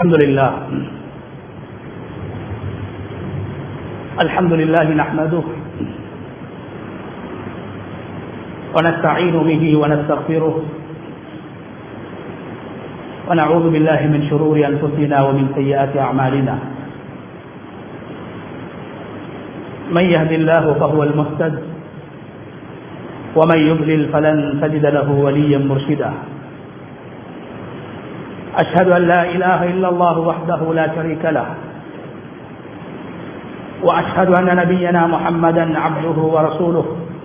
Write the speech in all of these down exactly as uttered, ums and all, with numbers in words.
الحمد لله الحمد لله نحمده ونستعين به ونستغفره ونعوذ بالله من شرور أنفسنا ومن سيئات أعمالنا من يهد الله فهو المهتد ومن يضلل فلن تجد له وليا مرشدا أشهد أن لا إله إلا الله وحده لا شريك له وأشهد أن نبينا محمدا عبده ورسوله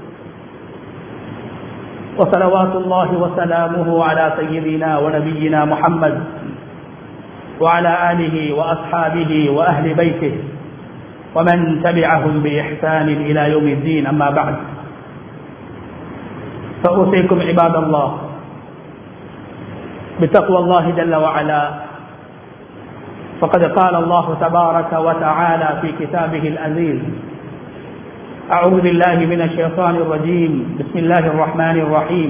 وصلوات الله وسلامه على سيدنا ونبينا محمد وعلى آله وأصحابه وأهل بيته ومن تبعهم بإحسان إلى يوم الدين. أما بعد فأوصيكم عباد الله بتقوى الله جل وعلا، فقد قال الله تبارك وتعالى في كتابه العزيز: أعوذ بالله من الشيطان الرجيم، بسم الله الرحمن الرحيم،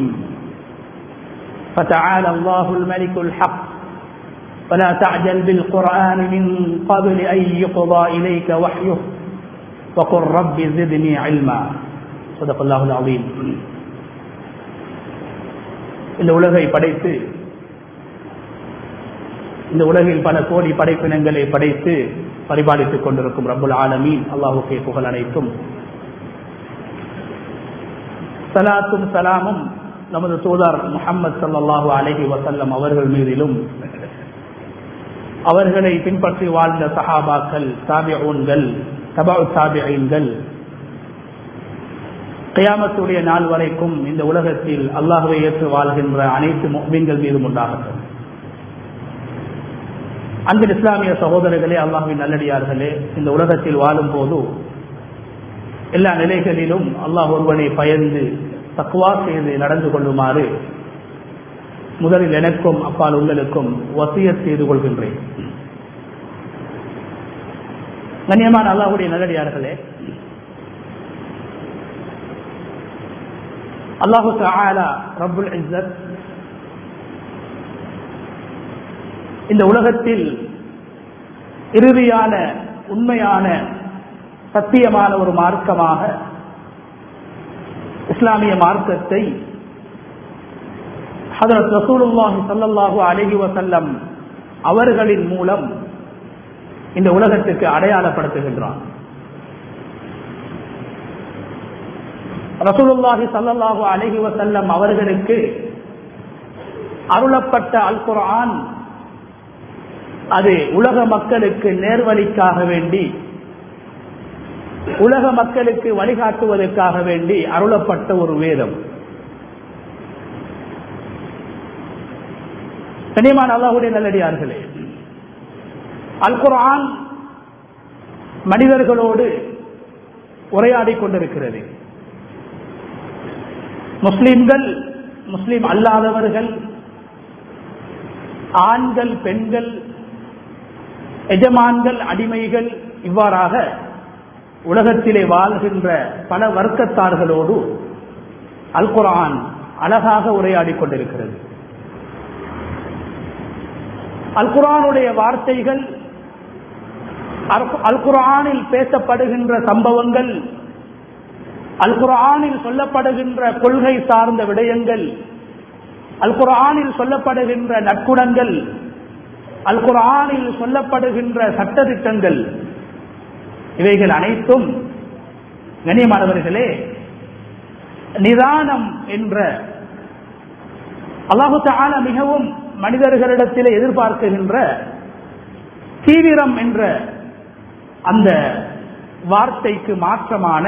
فتعالى الله الملك الحق فلا تعجل بالقرآن من قبل أن يقضى إليك وحيه وقل رب زدني علما. صدق الله العظيم. இந்த உலகை படைத்து இந்த உலகில் பல கோடி படைப்பினங்களை படைத்து பரிபாலித்துக் கொண்டிருக்கும் ரப்புல் ஆலமீன் அல்லாஹ்வுக்கே புகழ் அனைத்தும். ஸலாத்தும் ஸலாமும் நமது தூதர் முஹம்மது ஸல்லல்லாஹு அலைஹி வஸல்லம் அவர்கள் மீதிலும், அவர்களை பின்பற்றி வாழ்ந்த சஹாபாக்கள், தாபிஊன்கள், தபஉ தாபிஈன்கள், கியாமத்துடைய நாள் வரைக்கும் இந்த உலகத்தில் அல்லாஹ்வை ஏற்று வாழ்கின்ற அனைத்து முஃமின்கள் மீதும் உண்டாகட்டும். அன்பின் இஸ்லாமிய சகோதரர்களே, அல்லாஹ்வின் நல்லடியார்களே, இந்த உலகத்தில் வாழும் போது எல்லா நிலைகளிலும் அல்லாஹ் ஒருவனை பயந்து தக்வா செய்து நடந்து கொள்ளுமாறு முதலில் எனக்கும் அப்பால் உங்களுக்கும் வசியத் செய்து கொள்கின்றேன். கண்ணியமான அல்லாஹ்வுடைய நல்லடியார்களே, அல்லாஹு தஆலா ரப்புல் இஸ்ஸத் இந்த உலகத்தில் இறுதியான உண்மையான சத்தியமான ஒரு மார்க்கமாக இஸ்லாமிய மார்க்கத்தை ஹஜ்ரத் ரசூலுல்லாஹி ஸல்லல்லாஹு அலைஹி வஸல்லம் அவர்களின் மூலம் இந்த உலகத்துக்கு அடையாளப்படுத்துகின்றார். ரசூலுல்லாஹி ஸல்லல்லாஹு அலைஹி வஸல்லம் அவர்களுக்கு அருளப்பட்ட அல் குர்ஆன் அது உலக மக்களுக்கு நேர்வழிக்காக வேண்டி, உலக மக்களுக்கு வழிகாட்டுவதற்காக வேண்டி அருளப்பட்ட ஒரு வேதம். கண்ணியமான அல்லாஹ்வுடைய நல்லடியார்களே, அல் குர்ஆன் மனிதர்களோடு உரையாடிக் கொண்டிருக்கிறது. முஸ்லிம்கள், முஸ்லிம் அல்லாதவர்கள், ஆண்கள், பெண்கள், எஜமான்கள், அடிமைகள், இவ்வாறாக உலகத்திலே வாழ்கின்ற பல வர்க்கத்தார்களோடு அல் குர்ஆன் அழகாக உரையாடிக் கொண்டிருக்கிறது. அல் குர்ஆனுடைய வார்த்தைகள், அல் குர்ஆனில் பேசப்படுகின்ற சம்பவங்கள், அல் குர்ஆனில் சொல்லப்படுகின்ற கொள்கை சார்ந்த விடயங்கள், அல் குர்ஆனில் சொல்லப்படுகின்ற நற்குணங்கள், அல் குர்ஆனில் சொல்லப்படுகின்ற சட்டதிட்டங்கள், இவைகள் அனைத்தும் கண்ணியமானவர்களே நிதானம் என்ற அல்லாஹு தஆலா மிகவும் மனிதர்களிடத்திலே எதிர்பார்க்கின்ற தீவிரம் என்ற அந்த வார்த்தைக்கு மாற்றமான,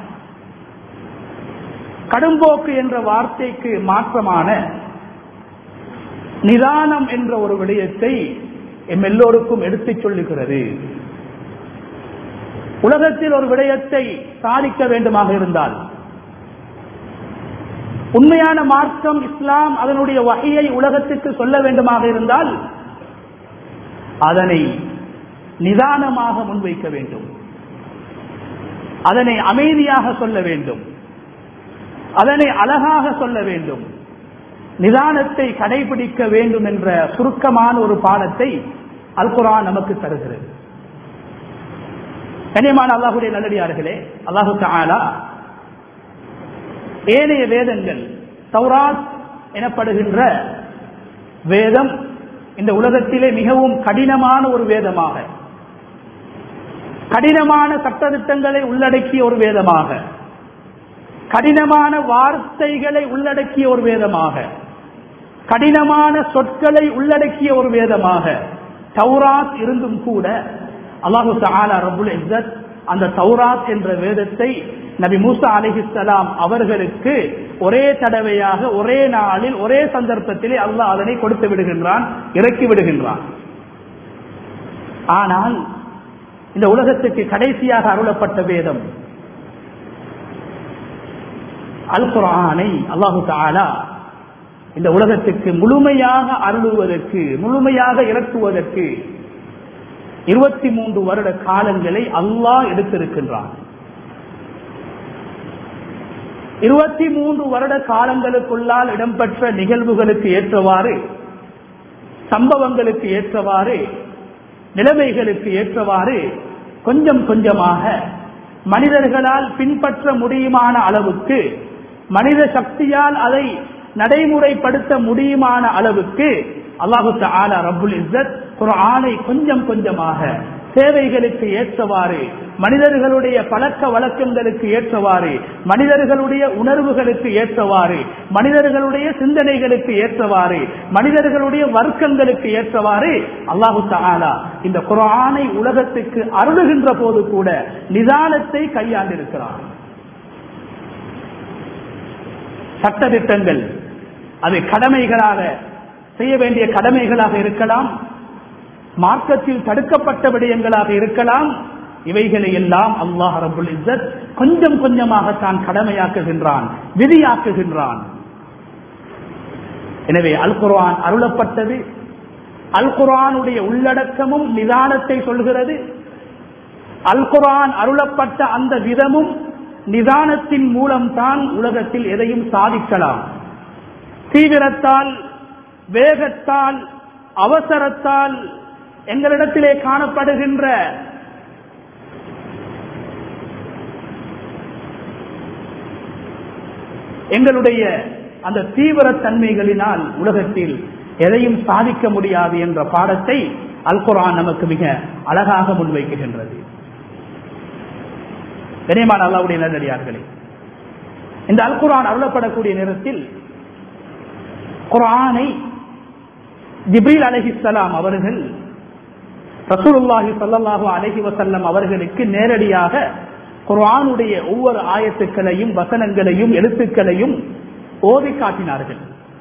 கடும்போக்கு என்ற வார்த்தைக்கு மாற்றமான நிதானம் என்ற ஒரு விடயத்தை எம் எல்லோருக்கும் எடுத்துச் சொல்லுகிறது. உலகத்தில் ஒரு விடயத்தை சாதிக்க வேண்டுமாக இருந்தால், உண்மையான மார்க்கம் இஸ்லாம் அதனுடைய வகையை உலகத்துக்கு சொல்ல வேண்டுமாக இருந்தால் அதனை நிதானமாக முன்வைக்க வேண்டும், அதனை அமைதியாக சொல்ல வேண்டும், அதனை அழகாக சொல்ல வேண்டும், நிதானத்தை கடைபிடிக்க வேண்டும் என்ற சுருக்கமான ஒரு பாடத்தை அல் குர்ஆன் நமக்கு தருகிறது. கண்ணியமான அல்லாஹ்வுடைய நல்லடியார்களே, அல்லாஹ் தஆலா ஏனைய வேதங்கள், தௌராத் எனப்படுகின்ற வேதம் இந்த உலகத்திலே மிகவும் கடினமான ஒரு வேதமாக, கடினமான சட்டதிட்டங்களை உள்ளடக்கிய ஒரு வேதமாக, கடினமான வார்த்தைகளை உள்ளடக்கிய ஒரு வேதமாக, கடினமான சொற்களை உள்ளடக்கிய ஒரு வேதமாக தௌராத் இருந்தும் கூட அல்லாஹு தஆலா ரப்புல் இஸ்ஸத் அந்த தௌராத் என்ற வேதத்தை நபி மூசா அலைஹிஸ்ஸலாம் அவர்களுக்கு ஒரே தடவையாக ஒரே நாளில் ஒரே சந்தர்ப்பத்திலே அல்லாஹ் அதனை கொடுத்து விடுகின்றான், இறக்கி விடுகின்றான். ஆனால் இந்த உலகத்துக்கு கடைசியாக அருளப்பட்ட வேதம் அல் குர்ஆனை அல்லாஹு தஆலா இந்த உலகத்துக்கு முழுமையாக அருளுவதற்கு, முழுமையாக இறக்குவதற்கு இருபத்தி மூன்று வருட காலங்களை அல்லாஹ் எடுத்திருக்கின்றான். இருபத்தி மூன்று வருட காலங்களுக்குள்ளால் இடம்பெற்ற நிகழ்வுகளுக்கு ஏற்றவாறு, சம்பவங்களுக்கு ஏற்றவாறு, நிலைமைகளுக்கு ஏற்றவாறு கொஞ்சம் கொஞ்சமாக மனிதர்களால் பின்பற்ற முடியுமான அளவுக்கு, மனித சக்தியால் அதை நடைமுறைப்படுத்த முடியுமான அளவுக்கு அல்லாஹு தஆலா ரப்புல் இஸ்ஸத் குர்ஆனை கொஞ்சம் கொஞ்சமாக தேவைகளுக்கு ஏற்றவாறு, மனிதர்களுடைய பழக்க வழக்கங்களுக்கு ஏற்றவாறு, மனிதர்களுடைய உணர்வுகளுக்கு ஏற்றவாறு, மனிதர்களுடைய சிந்தனைகளுக்கு ஏற்றவாறு, மனிதர்களுடைய வர்க்கங்களுக்கு ஏற்றவாறு அல்லாஹு தஆலா இந்த குர்ஆனை உலகத்துக்கு அருளுகின்ற போது கூட நிதானத்தை கையாண்டிருக்கிறார். சட்டதிட்டங்கள் அது கடமைகளாக, செய்ய வேண்டிய கடமைகளாக இருக்கலாம், மார்க்கத்தில் தடுக்கப்பட்ட விடயங்களாக இருக்கலாம். இவைகளை எல்லாம் அல்லாஹ் ரப்புல் இஸ்ஸத் கொஞ்சம் கொஞ்சமாக தான் கடமையாக்குகின்றான், விதியாக்குகின்றான். எனவே அல் குர்ஆன் அருளப்பட்டது, அல் குர்ஆனுடைய உள்ளடக்கமும் நிதானத்தை சொல்கிறது. அல் குர்ஆன் அருளப்பட்ட அந்த விதமும் நிதானத்தின் மூலம் தான் உலகத்தில் எதையும் சாதிக்கலாம். தீவிரத்தால், வேகத்தால், அவசரத்தால் எங்களிடத்திலே காணப்படுகின்ற எங்களுடைய அந்த தீவிர தன்மைகளினால் உலகத்தில் எதையும் சாதிக்க முடியாது என்ற பாடத்தை அல் குர்ஆன் நமக்கு மிக அழகாக முன்வைக்கின்றது. கண்ணியமான அல்லாஹ்வுடைய நல்லடியார்களே, இந்த அல் குர்ஆன் அருளப்படக்கூடிய நேரத்தில் குர்ஆனை ஜிப்ரீல் அலைஹிஸ்ஸலாம் அவர்கள் ரசூலுல்லாஹி ஸல்லல்லாஹு அலைஹி வஸல்லம் அவர்களுக்கு நேரடியாக குர்ஆனுடைய ஒவ்வொரு ஆயத்துக்களையும், வசனங்களையும், எழுத்துக்களையும் ஓதி காட்டினார்கள்.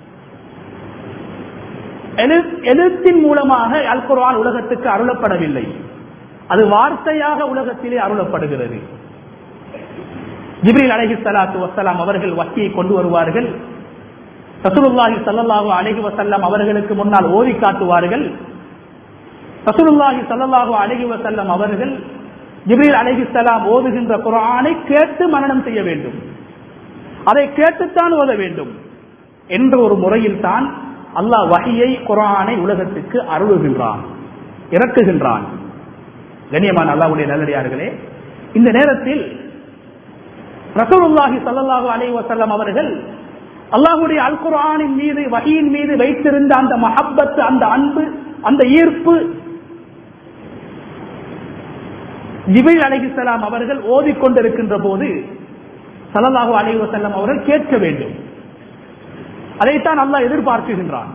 எழுத்தின் மூலமாக அல் குர்ஆன் உலகத்துக்கு அருளப்படவில்லை, அது வார்த்தையாக உலகத்திலே அருளப்படுகிறது. ஜிப்ரீல் அலைஹிஸ்ஸலாத்து வஸ்ஸலாம் அவர்கள் வஹ்யை கொண்டு வருவார்கள். ரசூலுல்லாஹி ஸல்லல்லாஹு அலைஹி வஸல்லம் அவர்களுக்கு முன்னால் ஓதி காட்டுவார்கள். ரசூலுல்லாஹி ஸல்லல்லாஹு அலைஹி வஸல்லம் அவர்கள் ஜிப்ரீல் அலைஹிஸ்ஸலாம் ஓதுகின்ற குர்ஆனை கேட்டு மனனம் செய்ய வேண்டும், அதை கேட்டுத்தான் ஓத வேண்டும் என்ற ஒரு முறையில் தான் அல்லாஹ் வஹ்யை, குர்ஆனை உலகத்துக்கு அருளுகின்றான், இறக்குகின்றான். கண்ணியமான அல்லாஹ்வுடைய நல்லடியார்களே, இந்த நேரத்தில் ரசூலுல்லாஹி ஸல்லல்லாஹு அலைஹி வஸல்லம் அவர்கள் அல்லாஹ்வுடைய அல் குர்ஆனின் மீது, வஹ்யின் மீது வைத்திருந்த அந்த மஹப்பத், அந்த அன்பு, அந்த ஈர்ப்பு ஜிப்ரீல் அலைஹிஸ்ஸலாம் அவர்கள் ஓதிக்கொண்டிருக்கின்ற போது ஸல்லல்லாஹு அலைஹி வஸல்லம் அவர்கள் கேட்க வேண்டும். அதைத்தான் அல்லாஹ் எதிர்பார்க்கின்றான்.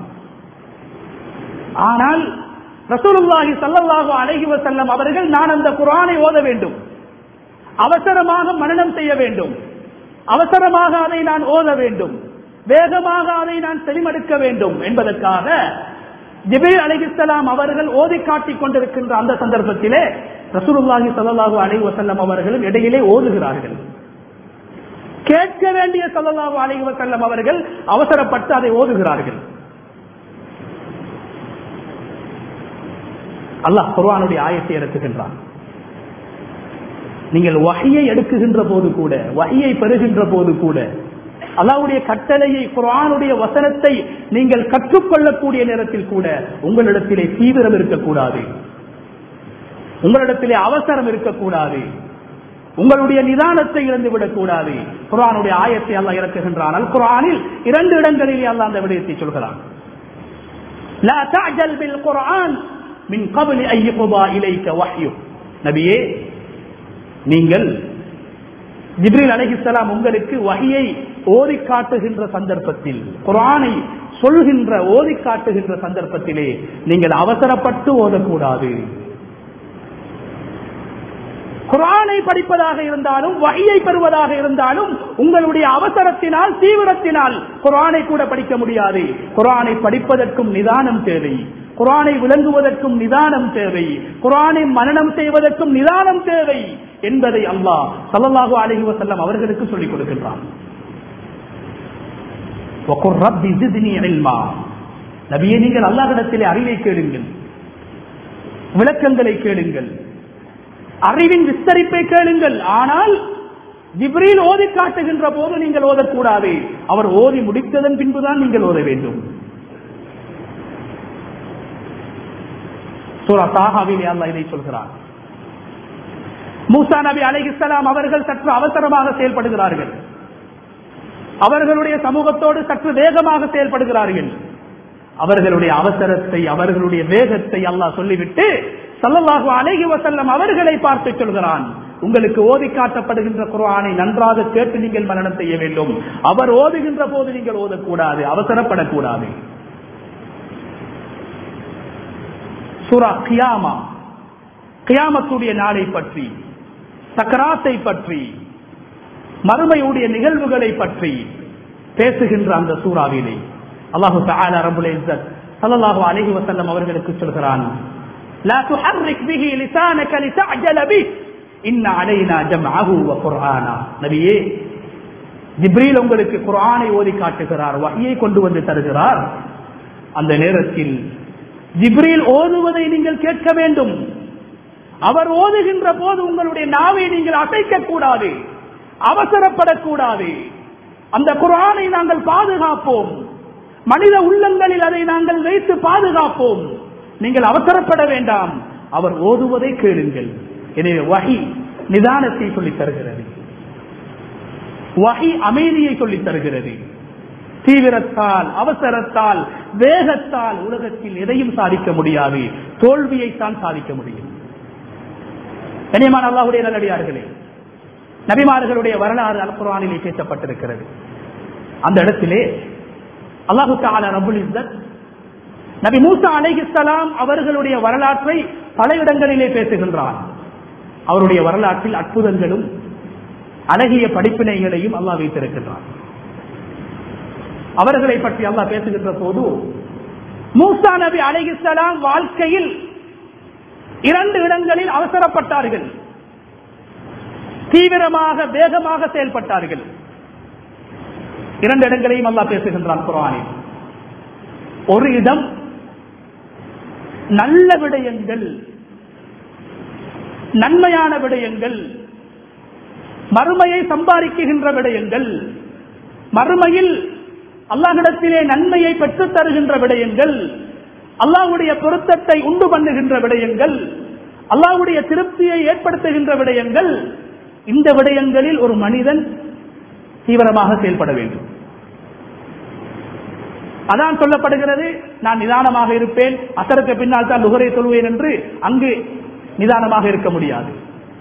ஆனால் ரசூலுல்லாஹி ஸல்லல்லாஹு அலைஹி வஸல்லம் அவர்கள் நான் அந்த குர்ஆனை ஓத வேண்டும், அவசரமாக மனனம் செய்ய வேண்டும், அவசரமாக அதை நான் ஓத வேண்டும், வேகமாக அதை நான் செவிமடுக்க வேண்டும் என்பதற்காக ஜிப்ரீல் அலைஹிஸ்ஸலாம் அவர்கள் ஓதி காட்டிக் கொண்டிருக்கின்ற அந்த சந்தர்ப்பத்திலே ரசூலுல்லாஹி ஸல்லல்லாஹு அலைஹி வஸல்லம் அவர்களும் இடையிலே ஓதுகிறார்கள். கேட்க வேண்டிய ஸல்லல்லாஹு அலைஹி வஸல்லம் அவர்கள் அவசரப்பட்டு அதை ஓதுகிறார்கள். அல்லாஹ் குர்ஆனுடைய ஆயத்தை இறக்குகின்றான். நீங்கள் வஹ்யை எடுக்குகின்ற போது கூட, வஹ்யை பெறுகின்ற போது கூட அல்லாஹ்வுடைய கட்டளையை, குர்ஆனுடைய வசனத்தை நீங்கள் கற்றுக்கொள்ளக்கூடிய நேரத்தில் கூட உங்களிடத்திலே தீவிரம் இருக்கக்கூடாது, உங்களிடத்திலே அவசரம் இருக்கக்கூடாது, உங்களுடைய நிதானத்தை இழந்துவிடக் கூடாது. குர்ஆனுடைய ஆயத்தை அல்லாஹ் இறக்குகின்றான். அல் குர்ஆனில் இரண்டு இடங்களிலே அல்லாஹ் அந்த விடயத்தை சொல்கிறான். லா தஅஜல் பில் குர்ஆன் மின் கப்லி அன் யுக்தா இலைக வஹ்யு. நபியே, நீங்கள் ஜிப்ரீல் அலைஹிஸ்ஸலாம் உங்களுக்கு வஹியை ஓதி காட்டுகின்ற சந்தர்ப்பத்தில், குர்ஆனை சொல்கின்ற ஓதி காட்டுகின்ற சந்தர்ப்பத்திலே நீங்கள் அவசரப்பட்டு ஓதக்கூடாது. குர்ஆனை படிப்பதாக இருந்தாலும் வஹியை பெறுவதாக இருந்தாலும் உங்களுடைய அவசரத்தினால், தீவிரத்தினால் குர்ஆனை கூட படிக்க முடியாது. குர்ஆனை படிப்பதற்கும் நிதானம் தேவை, குர்ஆனை விளங்குவதற்கும் நிதானம் தேவை, குர்ஆனை மனனம் செய்வதற்கும் நிதானம் தேவை என்பதை அல்லாஹ் ஸல்லல்லாஹு அலைஹி வஸல்லம் அவர்களுக்கு சொல்லிக் கொடுக்கின்றான். வகுர் ரப்பி ஜித்னி இல்மா. நபியே, நீங்கள் அல்லாஹ்விடத்திலே அறிவை கேளுங்கள், விளக்கங்களை கேளுங்கள், அறிவின் விஸ்தரிப்பை கேளுங்கள். ஆனால் ஜிப்ரீல் ஓதி காட்டுகின்ற போது நீங்கள் ஓதக்கூடாது. அவர் ஓதி முடித்ததன் பின்புதான் நீங்கள் ஓத வேண்டும். சூரா தாஹாவிலே அல்லாஹ் இதை சொல்கிறார். மூசா நபி அலைஹிஸ்ஸலாம் அவர்கள் சற்று அவசரமாக செயல்படுகிறார்கள், அவர்களுடைய சமூகத்தோடு சற்று வேகமாக செயல்படுகிறார்கள். அவர்களுடைய அவசரத்தை, அவர்களுடைய வேகத்தை அல்லாஹ் சொல்லிவிட்டு ஸல்லல்லாஹு அலைஹி வஸல்லம் அவர்களை பார்த்து சொல்கிறான், உங்களுக்கு ஓதி காட்டப்படுகின்ற குர்ஆனை நன்றாக கேட்டு நீங்கள் மனனம் செய்ய வேண்டும். அவர் ஓதுகின்ற போது நீங்கள் ஓதக்கூடாது, அவசரப்படக்கூடாது. சூரா கியாமா, கியாமத்துடைய நாளை பற்றி, சக்கராத்தை பற்றி, மறுமையுடைய நிகழ்வுகளை பற்றி பேசுகின்ற அந்த சூறாவிலே அல்லாஹு தஆலா ரப்புல் இஸ்ஸத் ஸல்லல்லாஹு அலைஹி வஸல்லம் அவர்களுக்கு சொல்கிறான், லா துஹர்ரிக் பிஹி லிசானக லிதஅஜல பிஹி இன்ன அலைனா ஜம்அஹு வ குர்ஆனா. நபியே, ஜிப்ரீல் உங்களுக்கு குர்ஆனை ஓதி காட்டுகிறார், வஹியை கொண்டு வந்து தருகிறார். அந்த நேரத்தில் ஜிப்ரீல் ஓதுவதை நீங்கள் கேட்க வேண்டும். அவர் ஓதுகின்ற போது உங்களுடைய நாவை நீங்கள் அசைக்க கூடாது, அவசரப்படக்கூடாது. அந்த குர்ஆனை நாங்கள் பாதுகாப்போம், மனித உள்ளங்களில் அதை நாங்கள் வைத்து பாதுகாப்போம். நீங்கள் அவசரப்பட வேண்டாம், அவர் ஓதுவதை கேளுங்கள். எனவே வஹி நிதானத்தை சொல்லித் தருகிறது, வஹி அமைதியை சொல்லித் தருகிறது. தீவிரத்தால், அவசரத்தால், வேகத்தால் உலகத்தில் எதையும் சாதிக்க முடியாது, தோல்வியைத்தான் சாதிக்க முடியும். கண்ணியமான அல்லாஹ்வுடைய நல்லடியார்களே, நபிமார்களுடைய வரலாறு அல் குர்ஆனிலே பேசப்பட்டிருக்கிறது. அந்த இடத்திலே அல்லாஹு தஆலா ரப்புல் இஸ்ஸத் நபி மூசா அலைஹிஸ்ஸலாம் அவர்களுடைய வரலாற்றை பல இடங்களிலே பேசுகின்றார். அவருடைய வரலாற்றில் அற்புதங்களும் அழகிய படிப்பினைகளையும் அல்லாஹ் வைத்திருக்கின்றார். அவர்களை பற்றி அல்லாஹ் பேசுகின்ற போது, மூசா நபி அலைஹிஸ்ஸலாம் வாழ்க்கையில் இரண்டு இடங்களில் அவசரப்பட்டார்கள், தீவிரமாக வேகமாக செயல்பட்டார்கள். இரண்டு இடங்களையும் அல்லாஹ் பேசுகின்றான் குர்ஆனில். ஒரு இடம் நல்ல விடயங்கள், நன்மையான விடயங்கள், மறுமையை சம்பாதிக்கின்ற விடயங்கள், மறுமையில் அல்லாஹ்விடத்திலே நன்மையை பெற்றுத் தருகின்ற விடயங்கள், அல்லாஹ்வுடைய பொருத்தத்தை உண்டு பண்ணுகின்ற விடயங்கள், அல்லாஹ்வுடைய திருப்தியை ஏற்படுத்துகின்ற விடயங்கள். இந்த விடயங்களில் ஒரு மனிதன் தீவிரமாக செயல்பட வேண்டும். அதான் சொல்லப்படுகிறது, நான் நிதானமாக இருப்பேன், அசருக்கு பின்னால் தான் லுஹரை சொல்வேன் என்று அங்கு நிதானமாக இருக்க முடியாது.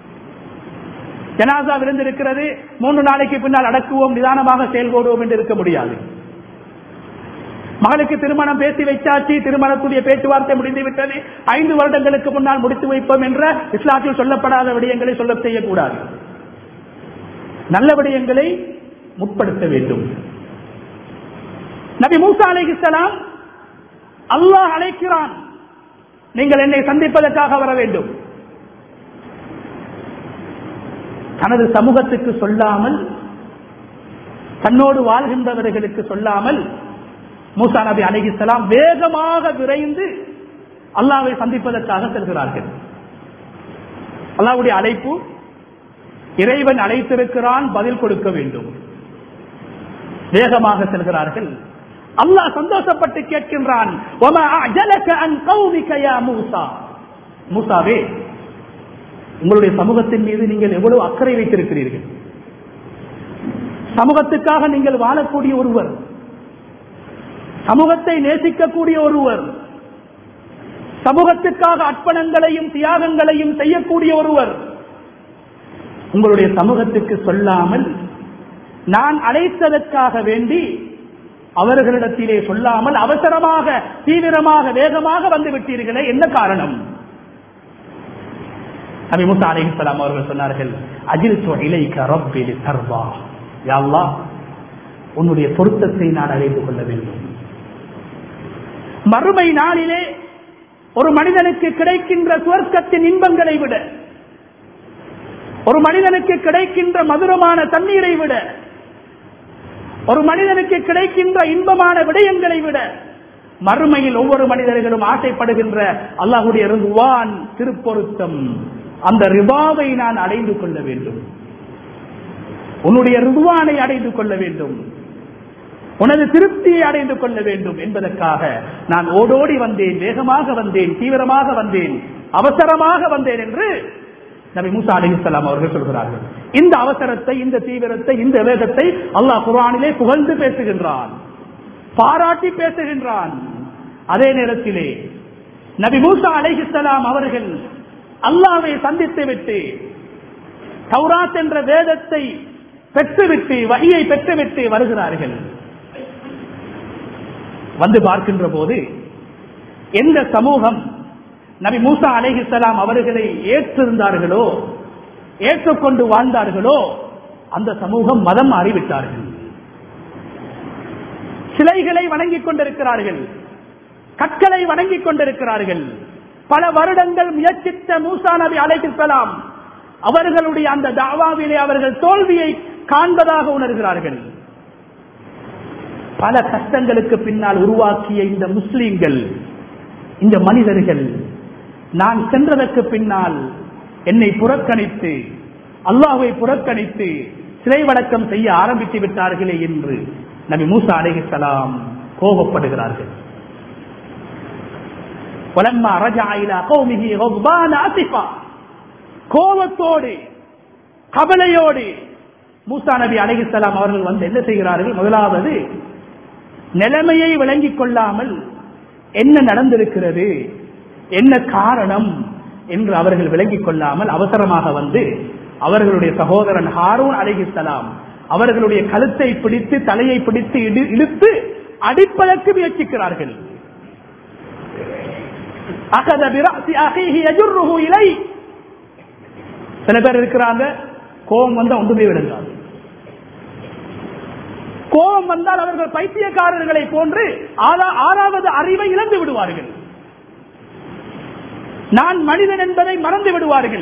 ஜனாசா விருந்திருக்கிறது, மூன்று நாளைக்கு பின்னால் அடக்குவோம், நிதானமாக செயல்படுவோம் என்று இருக்க முடியாது. மகளுக்கு திருமணம் பேசி வைச்சாச்சு, திருமணத்துடைய பேச்சுவார்த்தை முடிந்துவிட்டது, ஐந்து வருடங்களுக்கு முன்னால் முடித்து வைப்போம் என்ற இஸ்லாத்தில் சொல்லப்படாத விடயங்களை சொல்ல செய்யக்கூடாது. நல்ல விடயங்களை முற்படுத்த வேண்டும். நபி மூசா அலைஹிஸ்ஸலாம் அல்லாஹ் அழைக்கிறான், நீங்கள் என்னை சந்திப்பதற்காக வர வேண்டும். தனது சமூகத்துக்கு சொல்லாமல், தன்னோடு வாழ்கின்றவர்களுக்கு சொல்லாமல் மூசா நபி அலைஹிஸ்ஸலாம் வேகமாக விரைந்து அல்லாஹ்வை சந்திப்பதற்காக செல்கிறார்கள். அல்லாஹ்வுடைய அழைப்பு, இறைவன் அழைத்திருக்கிறான், பதில் கொடுக்க வேண்டும். வேகமாக செல்கிறார்கள். அல்லாஹ் சந்தோஷப்பட்டு கேட்கின்றான், வமா அஜலக அன் கௌமிக யா மூசா, மூசாவே உங்களுடைய சமூகத்தின் மீது நீங்கள் எவ்வளவு அக்கறை வைத்திருக்கிறீர்கள். சமூகத்துக்காக நீங்கள் வாழக்கூடிய ஒருவர், சமூகத்தை நேசிக்கக்கூடிய ஒருவர், சமூகத்துக்காக அர்ப்பணங்களையும் தியாகங்களையும் செய்யக்கூடிய ஒருவர், உங்களுடைய சமூகத்துக்கு சொல்லாமல் நான் அழைத்ததற்காக வேண்டி அவர்களிடத்திலே சொல்லாமல் அவசரமாக தீவிரமாக வேகமாக வந்து விட்டீர்களே, என்ன காரணம்? நபி மூசா அலைஹிஸ்ஸலாம் அவர்கள் சொன்னார்கள், அஜில்து இலைக ரப்பி லிதர்வா, யா அல்லாஹ் உன்னுடைய பொருத்தத்தை நான் அடைந்து கொள்ள வேண்டும். மறுமை நாளிலே ஒரு மனிதனுக்கு கிடைக்கின்ற சுவர்க்கத்தின் இன்பங்களை விட, ஒரு மனிதனுக்கு கிடைக்கின்ற மதுரமான தண்ணீரை விட, ஒரு மனிதனுக்கு கிடைக்கின்ற இன்பமான விடயங்களை விட மறுமையில் ஒவ்வொரு மனிதர்களும் ஆசைப்படுகின்ற அல்லாஹ்வுடைய ரிதுவான், திருப்பொருத்தம், அந்த ரிபாவை நான் அடைந்து கொள்ள வேண்டும். உன்னுடைய ரிதுவானை அடைந்து கொள்ள வேண்டும், உனது திருப்தியை அடைந்து கொள்ள வேண்டும் என்பதற்காக நான் ஓடோடி வந்தேன், வேகமாக வந்தேன், தீவிரமாக வந்தேன், அவசரமாக வந்தேன் என்று நபி மூசா அலைஹிஸ்ஸலாம் அவர்கள் சொல்கிறார்கள். இந்த அவசரத்தை, இந்த தீவிரத்தை, இந்த வேகத்தை அல்லாஹ் குர்ஆனிலே புகழ்ந்து பேசுகின்றான், பாராட்டி பேசுகின்றான். அதே நேரத்திலே நபி மூசா அலைஹிஸ்ஸலாம் அவர்கள் அல்லாஹ்வை சந்தித்து விட்டு தௌராத் என்ற வேதத்தை பெற்றுவிட்டு, வஹியை பெற்றுவிட்டு வருகிறார்கள். வந்து பார்க்கின்ற போது எந்த சமூகம் நபி மூசா அலைஹிஸ்ஸலாம் அவர்களை ஏற்றிருந்தார்களோ, ஏற்றுக்கொண்டு வாழ்ந்தார்களோ, அந்த சமூகம் மதம் மாறிவிட்டார்கள். சிலைகளை வணங்கிக் கொண்டிருக்கிறார்கள், கற்களை வணங்கிக் கொண்டிருக்கிறார்கள். பல வருடங்கள் முயற்சித்த மூசா நபி அலைஹிஸ்ஸலாம் அவர்களுடைய அந்த தாவாவிலே அவர்கள் தோல்வியை காண்பதாக உணர்கிறார்கள். பல கஷ்டங்களுக்கு பின்னால் உருவாக்கிய இந்த முஸ்லிம்கள், இந்த மனிதர்கள் நான் சென்றதற்கு பின்னால் என்னை புறக்கணித்து, அல்லாஹ்வை புறக்கணித்து சிலை வணக்கம் செய்ய ஆரம்பித்து விட்டார்களே என்று நபி மூசா அலைஹிஸ்ஸலாம் கோபப்படுகிறார்கள். வலம்மா ரஜஅ இலா கௌமிஹி கத்பான ஆசிஃபா, கோபத்தோடு கவலையோடு மூசா நபி அலைஹிஸ்ஸலாம் அவர்கள் வந்து என்ன செய்கிறார்கள்? முதலாவது நிலைமையை விளங்கிக் கொள்ளாமல் என்ன நடந்திருக்கிறது, என்ன காரணம் என்று அவர்கள் விளங்கிக் கொள்ளாமல் அவசரமாக வந்து அவர்களுடைய சகோதரன் ஹாரூன் அலைஹிஸ்ஸலாம் அவர்களுடைய கழுத்தை பிடித்து, தலையை பிடித்து இழுத்து அடிப்பதற்கு முயற்சிக்கிறார்கள். அகத பிரஅஸி அஹீஹி யஜுர்ருஹு இலை. சில பேர் இருக்கிறாங்க, கோபம் வந்தா ஒன்றுமே விளங்காது. கோபம் வந்தால் அவர்கள் பைத்தியக்காரர்களை போன்று ஆறாவது அறிவை இழந்து விடுவார்கள். நான் மனிதன் என்பதை மறந்து விடுவார்கள்,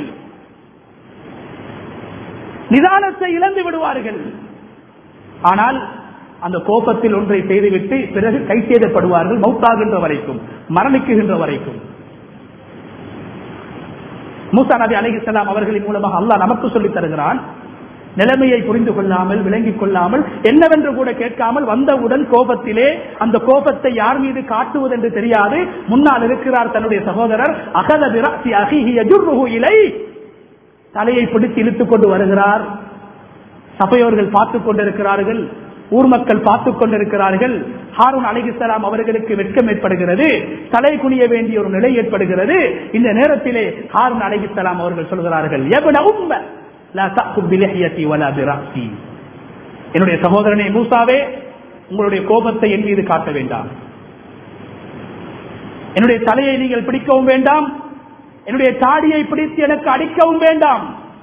நிதானத்தை இழந்து விடுவார்கள். ஆனால் அந்த கோபத்தில் ஒன்றை செய்துவிட்டு பிறகு கை செய்தப்படுவார்கள், மௌத்தாகின்ற வரைக்கும், மரணிக்குகின்ற வரைக்கும். மூசா நபி அலைஹிஸ்ஸலாம் அவர்களின் மூலமாக அல்லாஹ் நமக்கு சொல்லித் தருகிறான். நிலைமையை புரிந்து கொள்ளாமல், விளங்கிக் கொள்ளாமல், என்னவென்று கூட கேட்காமல் வந்தவுடன் கோபத்திலே, அந்த கோபத்தை யார் மீது காட்டுவது என்று தெரியாது, முன்னால் இருக்கிறார் தன்னுடைய சகோதரர், அகத பிரஅஸி அஹீஹி யஜுர்ருஹு இலை, தலையை பிடித்து இழுத்துக் கொண்டு வருகிறார். சபையோர்கள் பார்த்துக் கொண்டிருக்கிறார்கள், ஊர் மக்கள் பார்த்துக் கொண்டிருக்கிறார்கள். ஹாரூன் அலைஹிஸ்ஸலாம் அவர்களுக்கு வெட்கம் ஏற்படுகிறது, தலை குனிய வேண்டிய ஒரு நிலை ஏற்படுகிறது. இந்த நேரத்திலே ஹாரூன் அலைஹிஸ்ஸலாம் அவர்கள் சொல்கிறார்கள், யப்ன உம்ம லா தஅகுப் பிலிஹியதி வலா பிரஅஸி, என்னுடைய சகோதரனே மூசாவே, உங்களுடைய கோபத்தை என் மீது காட்ட வேண்டாம், என்னுடைய தலையை நீங்கள் பிடிக்கவும் வேண்டாம், என்னுடைய தாடியை பிடித்து எனக்கு அடிக்கவும் வேண்டாம்.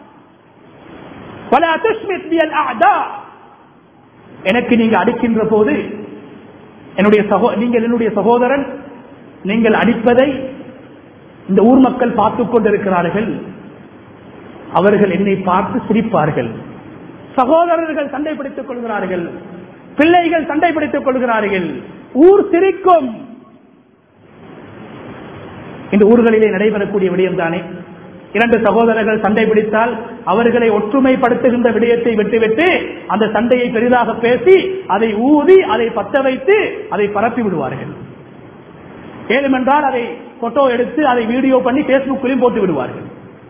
வலா துஷ்மித் பில் அஅதா, எனக்கு நீங்க அடிக்கின்ற போது என்னுடைய சகோ நீங்கள் என்னுடைய சகோதரன், நீங்கள் அடிப்பதை இந்த ஊர் மக்கள் பார்த்துக் கொண்டிருக்கிறார்கள், அவர்கள் என்னை பார்த்து சிரிப்பார்கள். சகோதரர்கள் சண்டை பிடித்துக் கொள்கிறார்கள், பிள்ளைகள் சண்டை பிடித்துக் கொள்கிறார்கள், ஊர் சிரிக்கும். இந்த ஊர்களிலே நடைபெறக்கூடிய விடயம் தானே. இரண்டு சகோதரர்கள் சண்டை பிடித்தால் அவர்களை ஒற்றுமைப்படுத்துகின்ற விடயத்தை விட்டுவிட்டு அந்த சண்டையை பெரிதாக பேசி அதை ஊதி அதை பற்ற வைத்து அதை பரப்பி விடுவார்கள். ஏழுமென்றால் அதை போட்டோ எடுத்து அதை வீடியோ பண்ணி பேஸ்புக்கிலும் போட்டு விடுவார்கள்.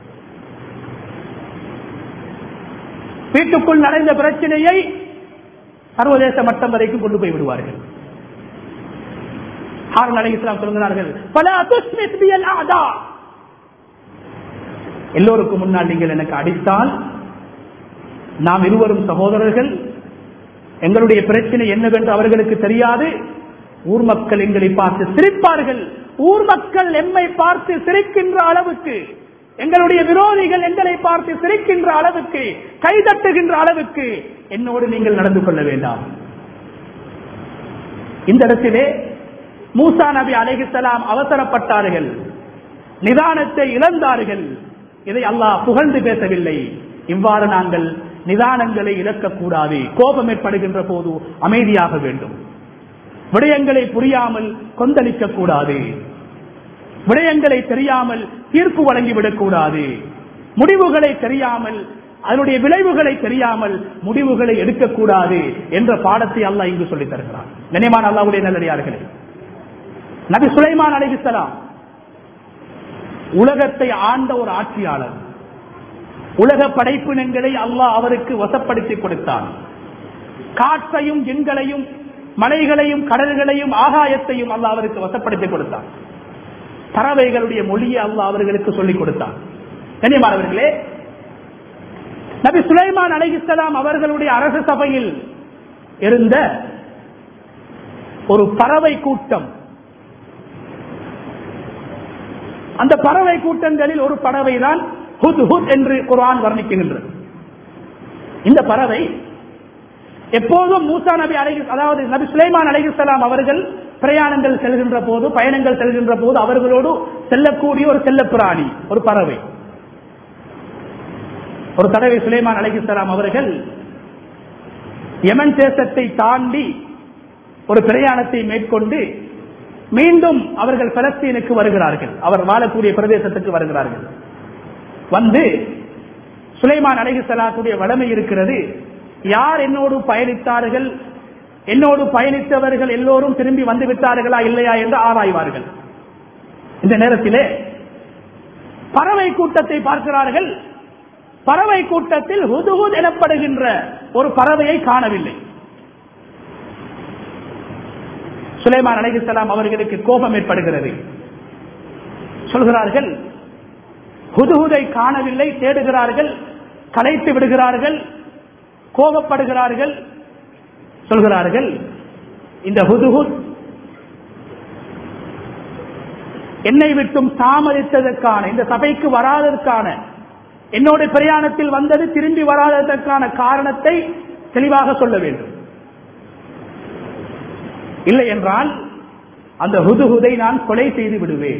வீட்டுக்குள் நடந்த பிரச்சனையை சர்வதேச மட்டம் வரைக்கும் கொண்டு போய் விடுவார்கள். ஹாரூன் அலைஹிஸ்ஸலாம் சொல்கிறார்கள், ஃபலா துஸ்மித் பில் அஅதா, எல்லோருக்கும் முன்னால் நீங்கள் எனக்கு அடித்தால் நாம் இருவரும் சகோதரர்கள், எங்களுடைய பிரச்சனை என்னவென்று அவர்களுக்கு தெரியாது. ஊர் மக்கள் எங்களை பார்த்து சிரிப்பார்கள். ஊர் மக்கள் எம்மை பார்த்து சிரிக்கின்ற அளவுக்கு, எங்களுடைய விரோதிகள் எங்களை பார்த்து சிரிக்கின்ற அளவுக்கு, கைதட்டுகின்ற அளவுக்கு என்னோடு நீங்கள் நடந்து கொள்ள வேண்டாம். இந்த இடத்திலே மூசா நபி அலைஹிஸ்ஸலாம் அவசரப்பட்டார்கள், நிதானத்தை இழந்தார்கள். இதை அல்லாஹ் புகழ்ந்து பேசவில்லை. இவ்வாறு நாங்கள் நிதானங்களை இழக்கக்கூடாது. கோபம் ஏற்படுகின்ற போது அமைதியாக வேண்டும். விடயங்களை புரியாமல் கொந்தளிக்க கூடாது. விடயங்களை தெரியாமல் தீர்ப்பு வழங்கிவிடக் கூடாது. முடிவுகளை தெரியாமல், அதனுடைய விளைவுகளை தெரியாமல் முடிவுகளை எடுக்கக்கூடாது என்ற பாடத்தை அல்லாஹ் இங்கு சொல்லித் தருகிறார். கண்ணியமான அல்லாஹ்வுடைய நல்லடியார்களே, நபி சுலைமான் அலைஹிஸ்ஸலாம் உலகத்தை ஆண்ட ஒரு ஆட்சியாளர். உலக படைப்பினங்களை அல்லாஹ் அவருக்கு வசப்படுத்தி கொடுத்தான். காற்றையும் ஜின்களையும் மலைகளையும் கடல்களையும் ஆகாயத்தையும் அல்லாஹ் அவருக்கு வசப்படுத்தி கொடுத்தான். பறவைகளுடைய மொழியை அல்லாஹ் அவர்களுக்கு சொல்லிக் கொடுத்தான். கண்ணியமானவர்களே, நபி சுலைமான் அலைஹிஸ்ஸலாம் அவர்களுடைய அரச சபையில் இருந்த ஒரு பறவை கூட்டம், அந்த பறவை கூட்டங்களில் ஒரு பறவை தான் ஹுத்ஹுத் என்று குர்ஆன் வர்ணிக்கின்றது. இந்த பறவை எப்போதும் மூசா நபி அலைஹி அதாவது நபி சுலைமான் அலைஹிஸ்ஸலாம் அவர்கள் பிரயாணங்கள் செல்கின்ற போது, பயணங்கள் செல்கின்ற போது அவர்களோடு செல்லக்கூடிய ஒரு செல்ல பிராணி, ஒரு பறவை. ஒரு தடவை சுலைமான் அலைஹிஸ்ஸலாம் அவர்கள் யமன் தேசத்தை தாண்டி ஒரு பிரயாணத்தை மேற்கொண்டு மீண்டும் அவர்கள் பலஸ்தீனுக்கு வருகிறார்கள். அவர் வாழக்கூடிய பிரதேசத்துக்கு வருகிறார்கள். வந்து சுலைமான் அலைஹிஸ்ஸலாத்துடைய வளமை இருக்கிறது, யார் என்னோடு பயணித்தார்கள், என்னோடு பயணித்தவர்கள் எல்லோரும் திரும்பி வந்து விட்டார்களா இல்லையா என்று ஆராய்வார்கள். இந்த நேரத்திலே பறவை கூட்டத்தை பார்க்கிறார்கள். பறவை கூட்டத்தில் ஹுதுஹுத் எனப்படுகின்ற ஒரு பறவையை காணவில்லை. சுலைமான் அலைஹிஸ்ஸலாம் அவர்களுக்கு கோபம் ஏற்படுகிறது. சொல்கிறார்கள், ஹுதுஹுதை காணவில்லை, தேடுகிறார்கள், கலைத்து விடுகிறார்கள், கோபப்படுகிறார்கள். சொல்கிறார்கள், இந்த ஹுதுஹுத் என்னை விட்டும் தாமதித்ததற்கான, இந்த சபைக்கு வராததற்கான, என்னோட பிரயாணத்தில் வந்தது திரும்பி வராததற்கான காரணத்தை தெளிவாக சொல்ல வேண்டும். இல்லை என்றால் அந்த ஹுதுஹுதை நான் கொலை செய்து விடுவேன்,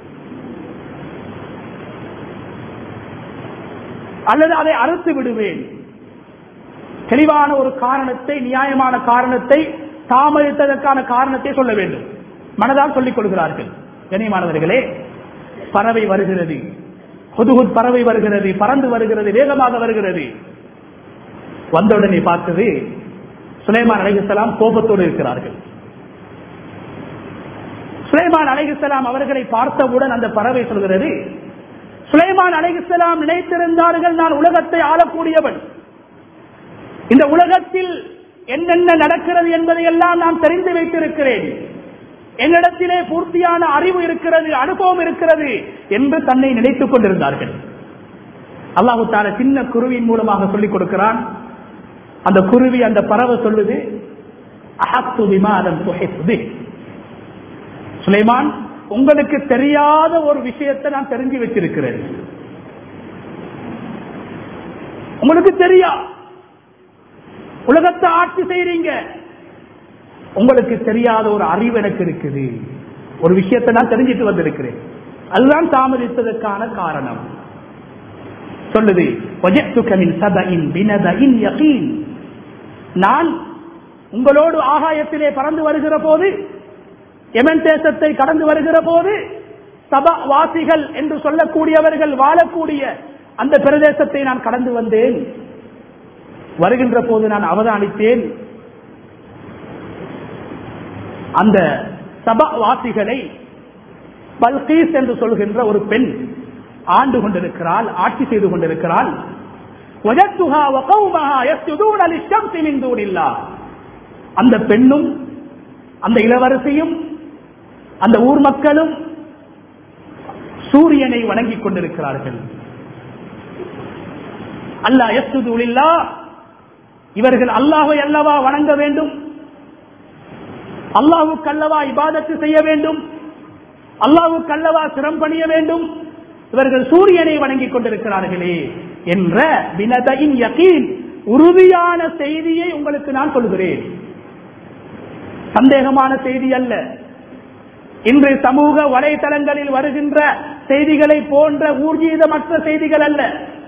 அல்லது அதை அறுத்து விடுவேன். தெளிவான ஒரு காரணத்தை, நியாயமான காரணத்தை, தாமதித்ததற்கான காரணத்தை சொல்ல வேண்டும். மனதால் சொல்லிக் கொள்கிறார்கள். கண்ணியமானவர்களே, பறவை வருகிறது, ஹுதுஹுத் பறவை வருகிறது, பறந்து வருகிறது, வேகமாக வருகிறது. வந்தவுடனே பார்த்தது சுலைமான் அலைஹிஸ்ஸலாம் கோபத்தோடு இருக்கிறார்கள். சுலைமான் அலைஹிஸ்ஸலாம் அவர்களை பார்த்தவுடன் அந்த பறவை சொல்கிறது, சுலைமான் அலைஹிஸ்ஸலாம் நினைத்திருந்தார்கள் நான் உலகத்தை ஆளக்கூடியவன், இந்த உலகத்தில் என்னென்ன நடக்கிறது என்பதை எல்லாம் நான் தெரிந்து வைத்திருக்கிறேன், என்னிடத்திலே பூர்த்தியான அறிவு இருக்கிறது, அனுபவம் இருக்கிறது என்று தன்னை நினைத்துக் கொண்டிருந்தார்கள். அல்லாஹு தஆலா சின்ன குருவியின் மூலமாக சொல்லிக் கொடுக்கிறான். அந்த குருவி, அந்த பறவை சொல்லுது, அஹத்து பிமா லம் துஹித் பிஹ், சுலைமான் உங்களுக்கு தெரியாத ஒரு விஷயத்தை நான் தெரிஞ்சு வச்சிருக்கிறேன். உங்களுக்கு தெரியா, உலகத்தை ஆட்சி செய்றீங்க, உங்களுக்கு தெரியாத ஒரு அறிவு எனக்கு இருக்குது, ஒரு விஷயத்தை நான் தெரிஞ்சிட்டு வந்திருக்கிறேன், அதுதான் தாமதித்ததற்கான காரணம். சொல்லுது, நான் உங்களோடு ஆகாயத்திலே பறந்து வருகிற போது, யமன் தேசத்தை கடந்து வருகிற போது சபா வாசிகள் என்று சொல்லக்கூடியவர்கள் வாழக்கூடிய அந்த பிரதேசத்தை நான் கடந்து வந்தேன். வருகின்ற போது நான் அவதானித்தேன், அந்த சபா வாசிகளை பல்கீஸ் என்று சொல்கின்ற ஒரு பெண் ஆண்டு கொண்டிருக்கிறாள், ஆட்சி செய்து கொண்டிருக்கிறாள். அந்த பெண்ணும் அந்த இளவரசியும் அந்த ஊர் மக்களும் சூரியனை வணங்கிக் கொண்டிருக்கிறார்கள். அல்லாஹ் யஸ்ஜுது லில்லாஹ், இவர்கள் அல்லாஹ்வை அல்லவா வணங்க வேண்டும், அல்லாஹ்வுக்கு அல்லவா இபாதத்து செய்ய வேண்டும், அல்லாஹ்வுக்கு அல்லவா சிரம் பணிய வேண்டும், இவர்கள் சூரியனை வணங்கிக் கொண்டிருக்கிறார்களே என்ற பினதஇன் யகீன், உறுதியான செய்தியை உங்களுக்கு நான் சொல்கிறேன். சந்தேகமான செய்தி அல்ல. இன்று சமூக வலைதளங்களில் வருகின்ற செய்திகளை போன்ற ஊர்ஜிதமற்ற செய்திகள் அல்ல.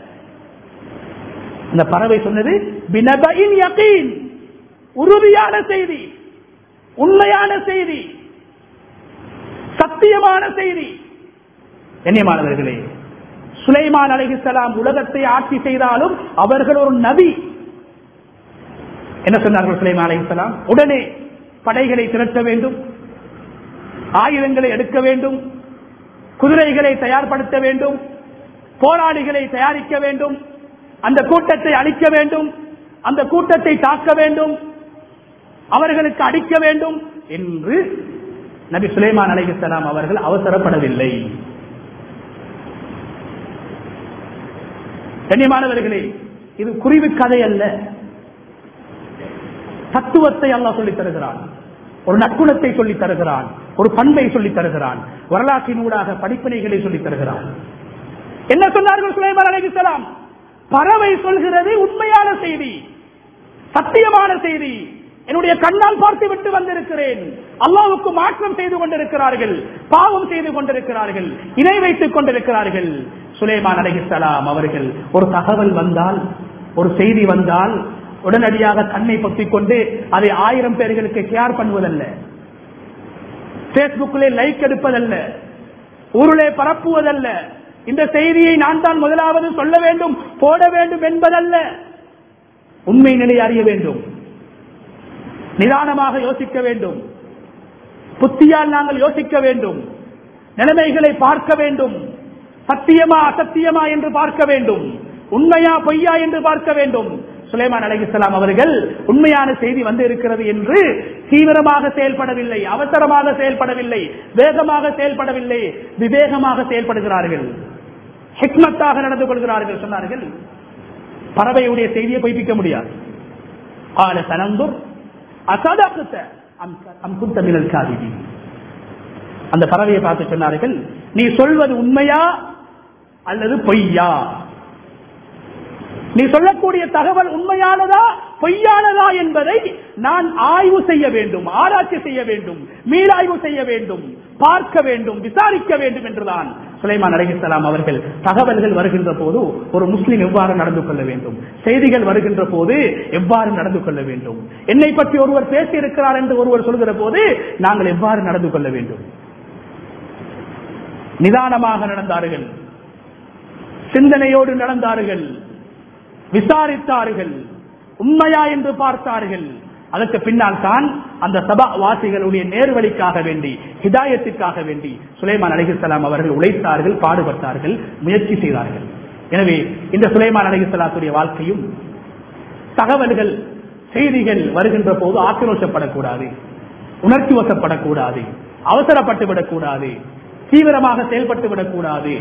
அந்த பறவை சொன்னது பினதஇன் யகீன், உறுதியான செய்தி, உண்மையான செய்தி, சத்தியமான செய்தி. கண்ணியமானவர்களே, சுலைமான் அலைஹிஸ்ஸலாம் உலகத்தை ஆட்சி செய்தாலும் அவர்கள் ஒரு நபி. என்ன சொன்னார்கள் சுலைமான் அலைஹிஸ்ஸலாம்? உடனே படைகளை திரட்ட வேண்டும், ஆயுதங்களை எடுக்க வேண்டும், குதிரைகளை தயார்படுத்த வேண்டும், போராளிகளை தயாரிக்க வேண்டும், அந்த கூட்டத்தை அழிக்க வேண்டும், அந்த கூட்டத்தை தாக்க வேண்டும், அவர்களுக்கு அடிக்க வேண்டும் என்று நபி சுலைமான் அலைஹிஸ்ஸலாம் அவர்கள் அவசரப்படவில்லை. கண்ணியமானவர்களே, இது குறிவு கதை அல்ல, தத்துவத்தை அல்லாஹ் சொல்லித் தருகிறான், ஒரு நற்குணத்தை சொல்லித் தருகிறான், ஒரு பண்பை சொல்லித் தருகிறான், வரலாற்றினூடாக படிப்பினைகளை சொல்லித் தருகிறான். என்ன சொன்னார்கள் சுலைமான் அலைஹிஸ்ஸலாம்? பறவை சொல்கிறது உண்மையான செய்தி, சத்தியமான செய்தி, என்னுடைய கண்ணால் பார்த்து விட்டு வந்திருக்கிறேன். அல்லாஹ்வுக்கு மாற்றம் செய்து கொண்டிருக்கிறார்கள், பாவம் செய்து கொண்டிருக்கிறார்கள், இணை வைத்துக் கொண்டிருக்கிறார்கள். சுலைமான் அலைஹிஸ்ஸலாம் அவர்கள் ஒரு தகவல் வந்தால், ஒரு செய்தி வந்தால் உடனடியாக கண்ணை பொத்திக் கொண்டு அதை ஆயிரம் பேர்களுக்கு ஷேர் பண்ணுவதல்ல, பேஸ்புக்கிலே லைக் எடுப்பதல்ல, ஊருளே பரப்புவதல்ல, இந்த செய்தியை நான் தான் முதலாவது சொல்ல வேண்டும், போட வேண்டும் என்பதல்ல. உண்மை நிலை அறிய வேண்டும், நிதானமாக யோசிக்க வேண்டும், புத்தியால் நாங்கள் யோசிக்க வேண்டும், நிலைமைகளை பார்க்க வேண்டும், சத்தியமா அசத்தியமா என்று பார்க்க வேண்டும், உண்மையா பொய்யா என்று பார்க்க வேண்டும். சுலைமான் அலைஹிஸ்ஸலாம் அவர்கள் உண்மையான செய்தி வந்து இருக்கிறது என்று தீவிரமாக செயல்படவில்லை, அவசரமாக செயல்படவில்லை, வேகமாக செயல்படவில்லை, விவேகமாக செயல்படுகிறார்கள், ஹிக்மத்தாக நடந்து கொள்கிறார்கள். சொன்னார்கள், பறவையுடைய செய்தியை பொய்ப்பிக்க முடியாது. ஆல சனந்துர் அசதக்த அம் குன்த மினல் காதிபீன். அந்த பறவையை பார்த்து சொன்னார்கள், நீ சொல்வது உண்மையா அல்லது பொய்யா? நீ சொல்லக்கூடிய தகவல் உண்மையானதா பொய்யானதா என்பதை நான் ஆய்வு செய்ய வேண்டும், ஆராய்ச்சி செய்ய வேண்டும், மீளாய்வு செய்ய வேண்டும், பார்க்க வேண்டும், விசாரிக்க வேண்டும் என்றுதான் சுலைமான் அலைஹிஸ்ஸலாம் அவர்கள் தகவல்கள் வருகின்ற போது ஒரு முஸ்லிம் எவ்வாறு நடந்து கொள்ள வேண்டும், செய்திகள் வருகின்ற போது எவ்வாறு நடந்து கொள்ள வேண்டும், என்னை பற்றி ஒருவர் பேசி இருக்கிறார் என்று ஒருவர் சொல்கிற போது நாங்கள் எவ்வாறு நடந்து கொள்ள வேண்டும். நிதானமாக நடந்தார்கள், சிந்தனையோடு நடந்தார்கள், விசாரித்தார்கள், உண்மையா என்று பார்த்தார்கள். அதற்கு பின்னால் தான் அந்த சபா வாசிகளுடைய நேர்வழிக்காக வேண்டி, ஹிதாயத்திற்காக வேண்டி சுலைமான் அலைஹிஸ்ஸலாம் அவர்கள் உழைத்தார்கள், பாடுபட்டார்கள், முயற்சி செய்தார்கள். எனவே இந்த சுலைமான் அலைஹிஸ்ஸலாத்துடைய வாழ்க்கையும் தகவல்கள் செய்திகள் வருகின்ற போது ஆக்ரோஷப்படக்கூடாது, உணர்ச்சி வசப்படக்கூடாது, அவசரப்பட்டு விடக்கூடாது, தீவிரமாக செயல்பட்டு விடக்கூடாது,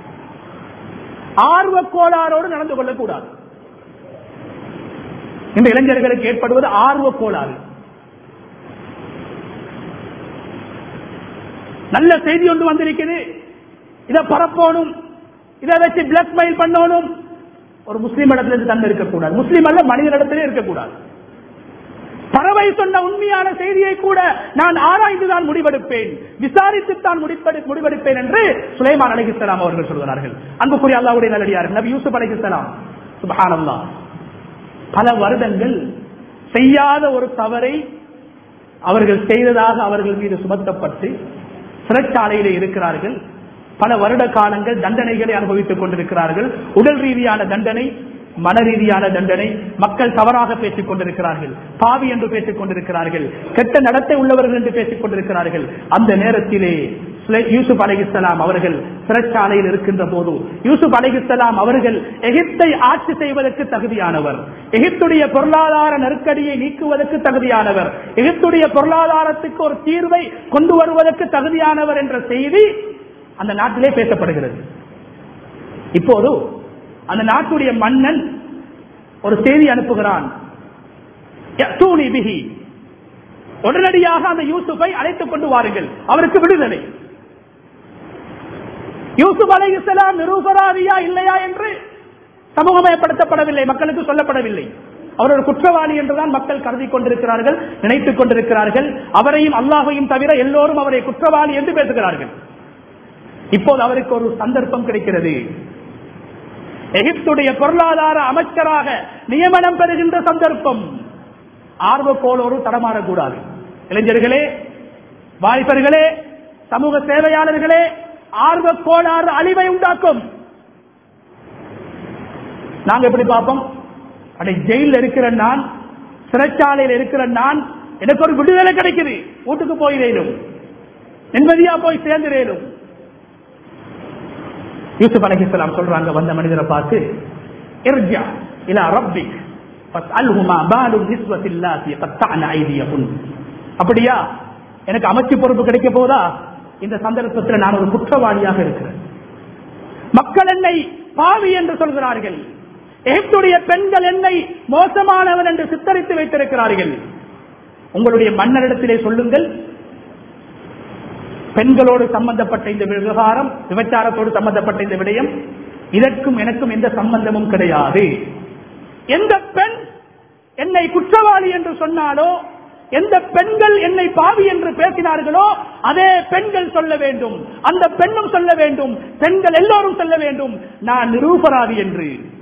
ஆர்வ கோளாறோடு நடந்து கொள்ளக்கூடாது. இந்த இளைஞர்களுக்கு ஏற்படுவது ஆர்வ கோளாறு. நல்ல செய்தி ஒன்று வந்திருக்குது, இதை பரப்பணும், இதை வச்சு பிளாக்மெயில் பண்ணணும். ஒரு முஸ்லீம் இடத்திலிருந்து தந்து இருக்கக்கூடாது, முஸ்லீம் அல்ல மனிதனிடத்திலே இருக்கக்கூடாது. பறவை சொன்ன உண்மையான செய்தியை கூட நான் ஆராய்ந்துதான் முடிவெடுப்பேன், விசாரித்துத்தான் முடிவெடுப்பேன் என்று சுலைமான் அலைஹிஸ்ஸலாம் அவர்கள் சொல்கிறார்கள். அன்புக்குரிய அல்லாஹ்வுடைய நல்லடியார்கள், நபி யூசுப் அலைஹிஸ்ஸலாம் சுப்ஹானல்லாஹ் பல வருடங்கள் செய்யாத ஒரு தவறை அவர்கள் செய்ததாக அவர்கள் மீது சுமத்தப்பட்டு சிறைச்சாலையிலே இருக்கிறார்கள். பல வருட காலங்கள் தண்டனைகளை அனுபவித்துக் கொண்டிருக்கிறார்கள். உடல் ரீதியான தண்டனை, மன ரீதியான தண்டனை. மக்கள் தவறாக பேசிக் கொண்டிருக்கிறார்கள், பாவி என்று பேசிக் கொண்டிருக்கிறார்கள், கெட்ட நடத்தை உள்ளவர்கள் என்று பேசிக் கொண்டிருக்கிறார்கள். அந்த நேரத்திலே யூசுப் அலைஹிஸ்ஸலாம் அவர்கள் சிறைச்சாலையில் இருக்கின்ற போது, யூசுப் அலைஹிஸ்ஸலாம் அவர்கள் எகிப்தை ஆட்சி செய்வதற்கு தகுதியானவர், எகிப்துடைய பொருளாதார நெருக்கடியை நீக்குவதற்கு தகுதியானவர், எகிப்துடைய பொருளாதாரத்துக்கு ஒரு தீர்வை கொண்டு வருவதற்கு தகுதியானவர் என்ற செய்தி அந்த நாட்டிலே பேசப்படுகிறது. இப்போது அந்த நாட்டுடைய மன்னன் ஒரு செய்தி அனுப்புகிறான், உடனடியாக அந்த யூசுஃபை அழைத்துக் கொண்டு வாருங்கள், அவருக்கு விடுதலை. யூசுப் அலைஹிஸ்ஸலாம் நிரூபராதியா இல்லையா என்று சமூகமயப்படுத்தப்படவில்லை, மக்களுக்கு சொல்லப்படவில்லை. அவர் ஒரு குற்றவாளி என்றுதான் மக்கள் கருதி கொண்டிருக்கிறார்கள், நினைத்துக் கொண்டிருக்கிறார்கள். அவரையும் அல்லாஹையும் தவிர எல்லோரும் அவரை குற்றவாளி என்று பேசுகிறார்கள். இப்போது அவருக்கு ஒரு சந்தர்ப்பம் கிடைக்கிறது. எகிப்துடைய பொருளாதார அமைச்சராக நியமனம் பெறுகின்ற சந்தர்ப்பம். ஆர்வக்கோளோடு தடமாறக்கூடாது. இளைஞர்களே, வாய்ப்பர்களே, சமூக சேவையாளர்களே, ஆர்வக்கோளாறு அழிவை உண்டாக்கும். நாங்க எப்படி பார்ப்போம்? அடே, ஜெயிலில் இருக்கிற நான், சிறைச்சாலையில் இருக்கிற நான், எனக்கு ஒரு விடுதலை கிடைக்குது, வீட்டுக்கு போயிடேனும், நிம்மதியா போய் சேர்ந்துடேனும். யூசுப் அலைஹிஸ்ஸலாம் சொல்றாங்க வந்த மனிதரை பார்த்து, இர்ஜா இலா ரப்பிக் ஃபஸ்அல்ஹுமா பாலு நிஸ்வத்தில்லாதி கத்தஅன ஐதியஹுன். அப்படியா, எனக்கு அமைச்சு பொறுப்பு கிடைக்க போதா? இந்த சந்தர்ப்பத்தில் நான் ஒரு குற்றவாளியாக இருக்கிறேன். மக்கள் என்னை பாவி என்று சொல்கிறார்கள், எகிப்துடைய பெண்கள் என்னை மோசமானவன் என்று சித்தரித்து வைத்திருக்கிறார்கள். உங்களுடைய மன்னரிடத்திலே சொல்லுங்கள், பெண்களோடு சம்பந்தப்பட்ட இந்த விவகாரம், விபச்சாரத்தோடு சம்பந்தப்பட்ட இந்த விடயம், இதற்கும் எனக்கும் எந்த சம்பந்தமும் கிடையாது. எந்த பெண் என்னை குற்றவாளி என்று சொன்னாலோ, எந்த பெண்கள் என்னை பாவி என்று பேசினார்களோ, அதே பெண்கள் சொல்ல வேண்டும், அந்த பெண்ணும் சொல்ல வேண்டும், பெண்கள் எல்லோரும் சொல்ல வேண்டும், நான் நிரூபராதி என்று,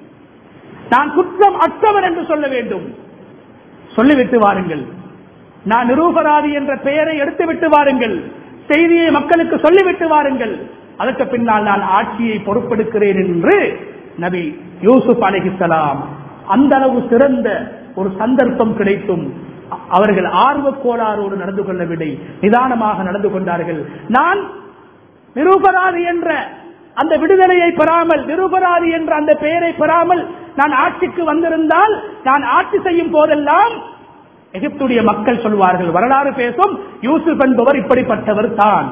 நான் குற்றம் அற்றவர் என்று சொல்ல வேண்டும். சொல்லிவிட்டு வாருங்கள், நான் நிரூபராதி என்ற பெயரை எடுத்துவிட்டு வாருங்கள், செய்தியை மக்களுக்கு சொல்லிவிட்டு வாருங்கள், அதற்கு பின்னால் நான் ஆட்சியை பொறுப்பெடுக்கிறேன் என்று நபி யூசுப் அலைஹிஸ்ஸலாம் அந்த அளவு சிறந்த ஒரு சந்தர்ப்பம் கிடைத்தும் அவர்கள் ஆர்வ கோளாறோடு நடந்து கொள்ளவில்லை, நிதானமாக நடந்து கொண்டார்கள். நான் நிரூபராதி என்ற அந்த விடுதலையை பெறாமல், நிரூபராதி என்ற அந்த பெயரை பெறாமல் நான் ஆட்சிக்கு வந்திருந்தால், நான் ஆட்சி செய்யும் போதெல்லாம் எகிப்துடைய மக்கள் சொல்வார்கள், வரலாறு பேசும், யூசுப் என்பவர் இப்படிப்பட்டவர் தான்,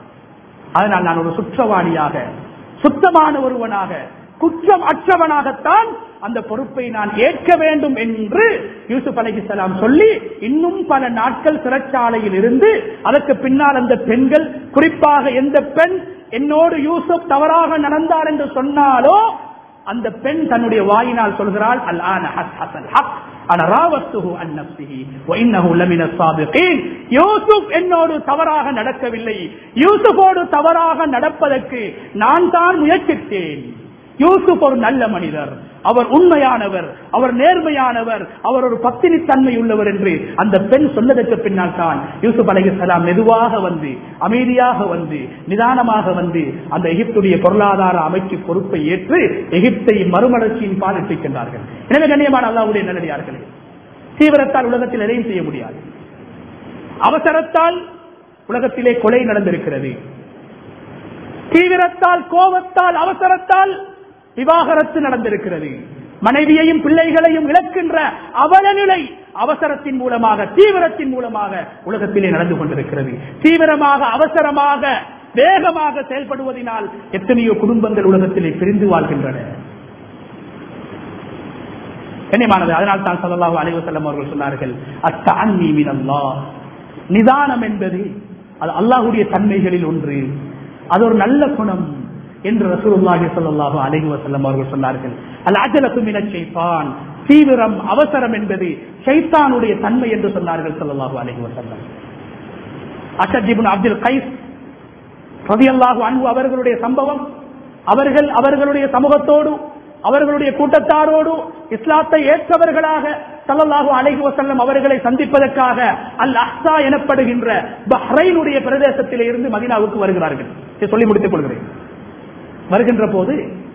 அதனால் நான் ஒரு சுற்றவாளியாக, சுத்தமான ஒருவனாக, குற்றம் அற்றவனாகத்தான் அந்த பொறுப்பை நான் ஏற்க வேண்டும் என்று யூசுப் அலைஹிஸ்ஸலாம் சொல்லி, இன்னும் பல நாட்கள் சிறைச்சாலையில் இருந்து, அதற்கு பின்னால் அந்த பெண்கள், குறிப்பாக எந்த பெண் என்னோடு யூசுப் தவறாக நடந்தார் என்று சொன்னாலோ, அந்த பெண் தன்னுடைய வாயினால் சொல்கிறாள், அல் ஆன ஹஸ்ஸல் ஹக் அன ராவத்துஹு அன் நஃப்ஸிஹி வ இன்னஹு லமின ஸாபிகீன். யூசுப் என்னோடு தவறாக நடக்கவில்லை, யூசுஃபோடு தவறாக நடப்பதற்கு நான் தான் முயற்சித்தேன். யூசுப் ஒரு நல்ல மனிதர், அவர் உண்மையானவர், அவர் நேர்மையானவர், அவர் ஒரு பத்தினி தன்மை உள்ளவர் என்று அந்த பெண் சொன்னதற்கு பின்னால் தான் யூசுப் அலைஹிஸ்ஸலாம் மெதுவாக வந்து, அமைதியாக வந்து, நிதானமாக வந்து அந்த எகிப்துடைய பொருளாதார அமைச்சு பொறுப்பை ஏற்று எகிப்தை மறுமலர்ச்சியின் பால் எட்டிக்கின்றார்கள். எனவே கண்ணியமான அல்லாஹ்வுடைய நல்லடியார்களே, தீவிரத்தால் உலகத்தில் எதையும் செய்ய முடியாது. அவசரத்தால் உலகத்திலே கொலை நடந்திருக்கிறது. தீவிரத்தால், கோபத்தால், அவசரத்தால் விவாகரத்து நடந்திருக்கிறது. மனைவியையும் பிள்ளைகளையும் இழக்கின்ற அவல நிலை அவசரத்தின் மூலமாக, தீவிரத்தின் மூலமாக உலகத்திலே நடந்து கொண்டிருக்கிறது. தீவிரமாக, அவசரமாக, வேகமாக செயல்படுவதனால் எத்தனையோ குடும்பங்கள் உலகத்திலே பிரிந்து வாழ்கின்றன. கண்ணியமானது, அதனால் தான் ஸல்லல்லாஹு அலைஹி வஸல்லம் அவர்கள் சொன்னார்கள், அத்தஅன்னி மினல்லாஹ், நிதானம் என்பது அது அல்லாஹ்வுடைய தன்மைகளில் ஒன்று, அது ஒரு நல்ல குணம் என்று ரசூலுல்லாஹி ஸல்லல்லாஹு அலைஹி வஸல்லம் அவர்கள் சொன்னார்கள். அல் அஜலத்து மினஷ் ஷைத்தான், தீவிரம், அவசரம் என்பது ஷைத்தானுடைய தன்மை என்று சொன்னார்கள் ஸல்லல்லாஹு அலைஹி வஸல்லம். அஷத் இப்னு அப்துல் கைஸ் ரலியல்லாஹு அன்ஹு அவர்களுடைய சம்பவம், அவர்கள் அவர்களுடைய சமூகத்தோடு, அவர்களுடைய கூட்டத்தாரோடு இஸ்லாத்தை ஏற்றவர்களாக ஸல்லல்லாஹு அலைஹி வஸல்லம் அவர்களை சந்திப்பதற்காக அல் அஹ்ஸா எனப்படுகின்ற பஹ்ரைனுடைய பிரதேசத்திலே இருந்து மதீனாவுக்கு வருகிறார்கள். சொல்லி முடித்துக் கொள்கிறேன். வருகின்ற போது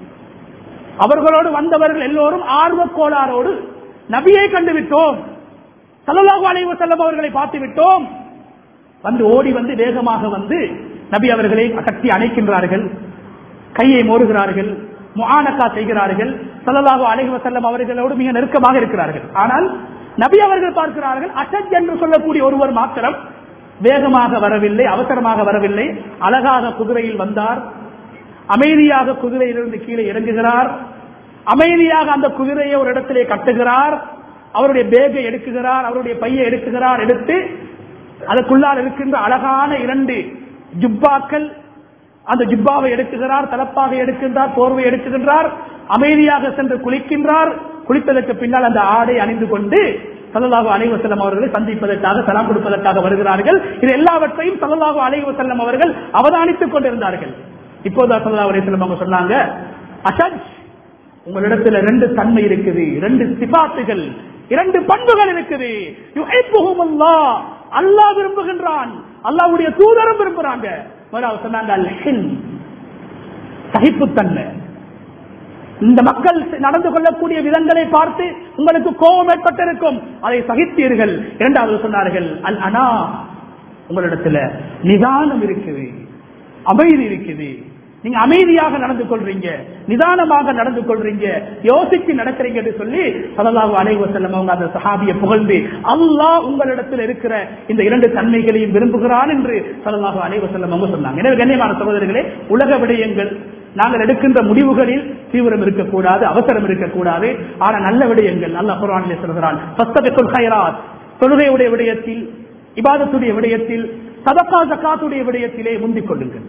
அவர்களோடு வந்தவர்கள் எல்லோரும் ஆர்வ கோளாரோடு நபியை கண்டுவிட்டோம், ஸல்லல்லாஹு அலைஹி வஸல்லம் அவர்களை பார்த்து விட்டோம், வந்து ஓடி வந்து வேகமாக வந்து நபி அவர்களை கட்டி அணைக்கின்றார்கள், கையை மோருகிறார்கள், முஆனகா செய்கிறார்கள், ஸல்லல்லாஹு அலைஹி வஸல்லம் அவர்களோடு மிக நெருக்கமாக இருக்கிறார்கள். ஆனால் நபி அவர்கள் பார்க்கிறார்கள், அஷத் என்று சொல்லக்கூடிய ஒருவர் மாத்திரம் வேகமாக வரவில்லை, அவசரமாக வரவில்லை, அழகாக குதிரையில் வந்தார், அமைதியாக குதிரையிலிருந்து கீழே இறங்குகிறார், அமைதியாக அந்த குதிரையை ஒரு இடத்திலே கட்டுகிறார், அவருடைய பேகை எடுக்குகிறார், அவருடைய பையை எடுக்குகிறார், எடுத்து அதற்குள்ளால் இருக்கின்ற அழகான இரண்டு ஜுப்பாக்கள், அந்த ஜுப்பாவை எடுக்குகிறார், தலப்பாக எடுக்கின்றார், போர்வை எடுக்குகின்றார், அமைதியாக சென்று குளிக்கின்றார். குளித்ததற்கு பின்னால் அந்த ஆடை அணிந்து கொண்டு ஸல்லல்லாஹு அலைஹி வஸல்லம் அவர்களை சந்திப்பதற்காக, சலாம் கொடுப்பதற்காக வருகிறார்கள். இது எல்லாவற்றையும் ஸல்லல்லாஹு அலைஹி வஸல்லம் அவர்கள் அவதானித்துக் கொண்டிருந்தார்கள். இப்போது ஸல்லல்லாஹு அலைஹி வஸல்லம் அவங்க சொன்னாங்க, அஷத், உங்களிடத்துல ரெண்டு தன்மை இருக்குது, ரெண்டு சிபாத்துகள், இரண்டு பண்புகள் இருக்குது. யுஹிப்புஹுமுல்லாஹ், அல்லாஹ் விரும்புகின்றான், அல்லாஹ்வுடைய தூதரும் விரும்புறாங்க. முதலாவது சொன்னாங்க அல் ஹில்ம், சகிப்புத்தன்மை. இந்த மக்கள் நடந்து கொள்ளக்கூடிய விதங்களை பார்த்து உங்களுக்கு கோபம் ஏற்பட்டிருக்கும், அதை சகித்தீர்கள். இரண்டாவது சொன்னார்கள் அல் அனா, உங்களிடத்துல நிதானம் இருக்குது, அமைதி இருக்குது, நீங்க அமைதியாக நடந்து கொள்றீங்க, நிதானமாக நடந்து கொள்றீங்க, யோசிச்சு நடக்கிறீங்க என்று சொல்லி ஸல்லல்லாஹு அலைஹி வஸல்லம் அவங்க அந்த சஹாபியை புகழ்ந்து அல்லாஹ் உங்களிடத்தில் இருக்கிற இந்த இரண்டு தன்மைகளையும் விரும்புகிறான் என்று ஸல்லல்லாஹு அலைஹி வஸல்லம் அவங்க சொன்னாங்க. எனவே கண்ணியமான சகோதரர்களே, உலக விடயங்கள் நாங்கள் எடுக்கின்ற முடிவுகளில் தீவிரம் இருக்கக்கூடாது, அவசரம் இருக்கக்கூடாது. ஆனா நல்ல விடயங்கள் அல்லாஹ் குர்ஆனிலே சொல்கிறான், ஃபஸ்தபிகுல் கைராத், தொழுகையுடைய விடயத்தில், இபாதத்துடைய விடயத்தில், சதகா ஜகாத்துடைய விடயத்திலே முந்திக் கொள்ளுங்கள்.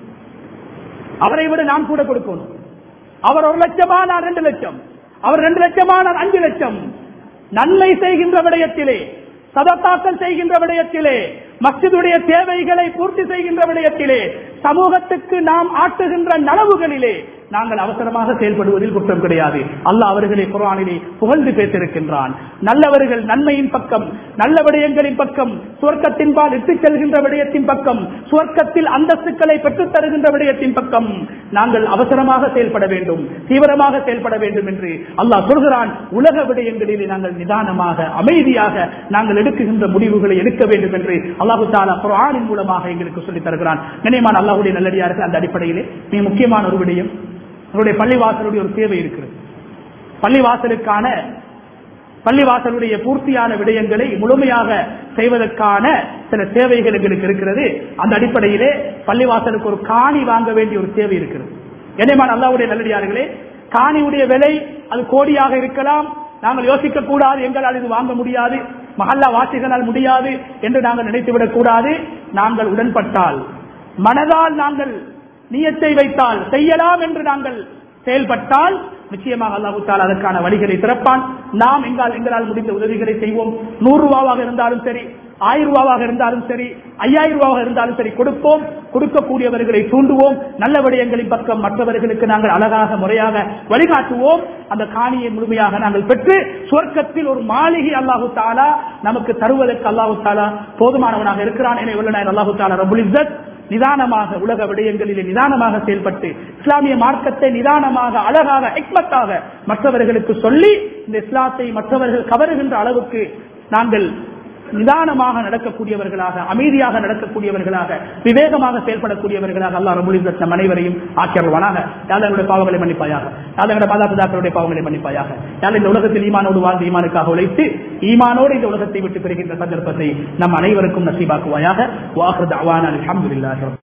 அவரை விட நான் கூட கொடுக்கணும். அவர் ஒரு லட்சமா, நான் ரெண்டு லட்சம், அவர் ரெண்டு லட்சமா, நான் அஞ்சு லட்சம். நன்மை செய்கின்ற விடயத்திலே, சதகாக்கள் செய்கின்ற விடயத்திலே, மஸ்ஜிதுடைய தேவைகளை பூர்த்தி செய்கின்ற விடயத்திலே, சமூகத்துக்கு நாம் ஆட்டுகின்ற நனவுகளிலே நாங்கள் அவசரமாக செயல்படுவதில் குற்றம் கிடையாது. அல்லாஹ் அவர்களை குர்ஆனிலே புகழ்ந்து பேசியிருக்கின்றான். நல்லவர்கள் நன்மையின் பக்கம், நல்ல விடயங்களின் பக்கம், சுவர்க்கத்தின்பால் இட்டுச் செல்கின்ற விடயத்தின் பக்கம், சுவர்க்கத்தில் அந்தஸ்துக்களை பெற்றுத் தருகின்ற விடயத்தின் பக்கம் நாங்கள் அவசரமாக செயல்பட வேண்டும், தீவிரமாக செயல்பட வேண்டும் என்று அல்லாஹ் சொல்கிறான். உலக விடயங்களிலே நாங்கள் நிதானமாக, அமைதியாக நாங்கள் எடுக்குகின்ற முடிவுகளை எடுக்க வேண்டும் என்று அல்லாஹு தஆலா குர்ஆனின் மூலமாக எங்களுக்கு சொல்லித் தருகிறான். கண்ணியமான அல்லாஹ்வுடைய நல்லடியார்கள், அந்த அடிப்படையிலே மிக முக்கியமான ஒரு விடயம், அவருடைய பள்ளிவாசலுடைய ஒரு தேவை இருக்கிறது. பள்ளிவாசலுக்கான பள்ளிவாசலுடைய பூர்த்தியான விடயங்களை முழுமையாக செய்வதற்கான சில தேவைகள் எங்களுக்கு இருக்கிறது. அந்த அடிப்படையிலே பள்ளிவாசலுக்கு ஒரு காணி வாங்க வேண்டிய ஒரு தேவை இருக்கிறது. கண்ணியமான அல்லாஹ்வுடைய நல்லடியார்களே, காணியுடைய விலை அது கோடியாக இருக்கலாம். நாங்கள் யோசிக்க கூடாது, எங்களால் இது வாங்க முடியாது, மஹல்லா வாசிகளால் முடியாது என்று நாங்கள் நினைத்துவிடக் கூடாது. நாங்கள் உடன்பட்டால், மனதால் நாங்கள் நியத்தை வைத்தால், செய்யலாம் என்று நாங்கள் செயல்பட்டால் நிச்சயமாக அல்லாஹ் தஆலா அதற்கான வழிகளை திறப்பான். நாம் எங்கால் எங்களால் முடிந்த உதவிகளை செய்வோம். நூறு ரூபாவாக இருந்தாலும் சரி, ஆயிரம் ரூபாவாக இருந்தாலும் சரி, ஐயாயிரம் ரூபாவாக இருந்தாலும் சரி கொடுப்போம். கொடுக்கக்கூடியவர்களை தூண்டுவோம். நல்ல விடயங்களின் பக்கம் மற்றவர்களுக்கு நாங்கள் அழகாக முறையாக வழிகாட்டுவோம். அந்த காணியை முழுமையாக நாங்கள் பெற்று சுவர்க்கத்தில் ஒரு மாளிகை அல்லாஹு தஆலா நமக்கு தருவதற்கு அல்லாஹு தஆலா போதுமானவனாக இருக்கிறான். எனவே வல்லநாயன் அல்லாஹு தஆலா ரப்புல் இஸ்ஸத் நிதானமாக உலக விடயங்களிலே நிதானமாக செயல்பட்டு இஸ்லாமிய மார்க்கத்தை நிதானமாக, அழகாக, ஹிக்மத்தாக மற்றவர்களுக்கு சொல்லி இந்த இஸ்லாத்தை மற்றவர்கள் கவருகின்ற அளவுக்கு நாங்கள் நிதானமாக நடக்கக்கூடியவர்களாக, அமைதியாக நடக்கக்கூடியவர்களாக, விவேகமாக செயல்படக்கூடியவர்களாக அல்லாஹ் ரப்பல் இஸ்ஸத் நம் அனைவரையும் ஆக்கியருள்வானாக. யா அல்லாஹ் எங்களுடைய பாவங்களை மன்னிப்பாயாக, யா அல்லாஹ் எங்களுடைய மாதாபிதாக்களுடைய பாவங்களை மன்னிப்பாயாக. யா அல்லாஹ் இந்த உலகத்தில் ஈமானோடு வாழ்ந்து ஈமானுக்காக உழைத்து ஈமானோடு இந்த உலகத்தை விட்டு பெறுகின்ற சந்தர்ப்பத்தை நம் அனைவருக்கும் நசீபாக்குவாயாக. வ ஆகிரு தஅவானா அல்ஹம்துலில்லாஹி.